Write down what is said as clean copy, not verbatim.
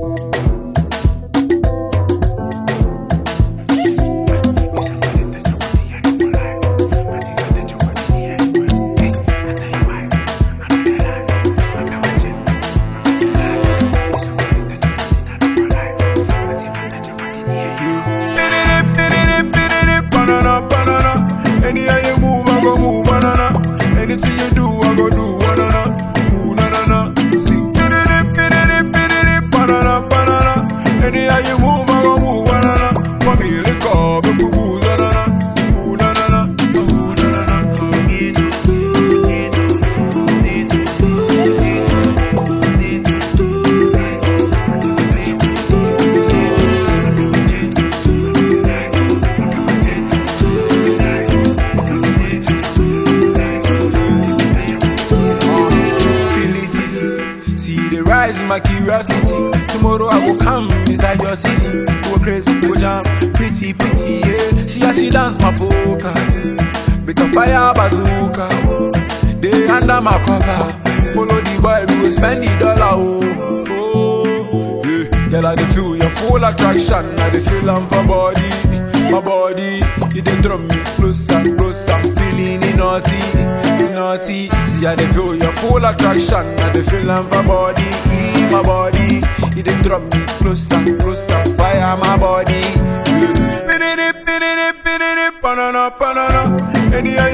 Anyhow you move, I go move, banana. Anything you do, I go do, banana. Ooh, na na na. Sing, banana, banana. Anyhow you move, I go move, banana. For me, lick up, boo boo, banana. Ooh, na na na. Ooh, na na na. Rise my curiosity. Tomorrow I will come inside your city. Go crazy, go jam, pretty, yeah. She dance my polka, with a fire bazooka. They under my cover. Follow the boy, we will spend the dollar. Yeah. Girl, I dey feel your full attraction. I dey feel I'm for body, my body. It dey draw me closer, closer. I'm feeling it naughty. See, I dey feel your full attraction. I dey feel I'm for body, my body. It dey drop me closer, closer. Fire my body. Banana, banana. Anyhow